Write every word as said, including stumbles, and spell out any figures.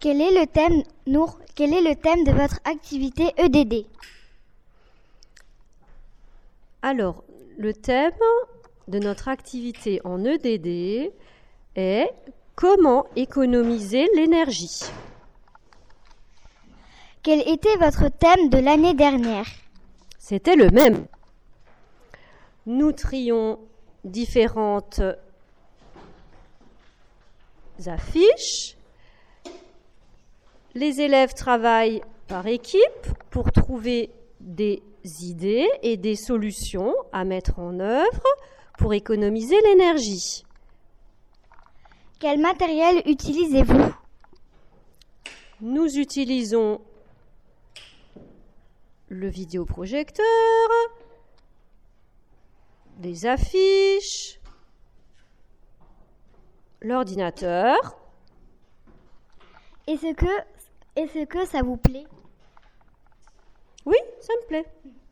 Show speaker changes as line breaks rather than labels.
Quel est le thème, Nour, quel est le thème de votre activité E D D?
Alors, le thème de notre activité en E D D est comment économiser l'énergie.
Quel était votre thème de l'année dernière?
C'était le même. Nous trions différentes affiches. Les élèves travaillent par équipe pour trouver des idées et des solutions à mettre en œuvre pour économiser l'énergie.
Quel matériel utilisez-vous?
Nous utilisons le vidéoprojecteur, des affiches, l'ordinateur.
Est-ce que, est-ce que ça vous plaît?
Oui, ça me plaît.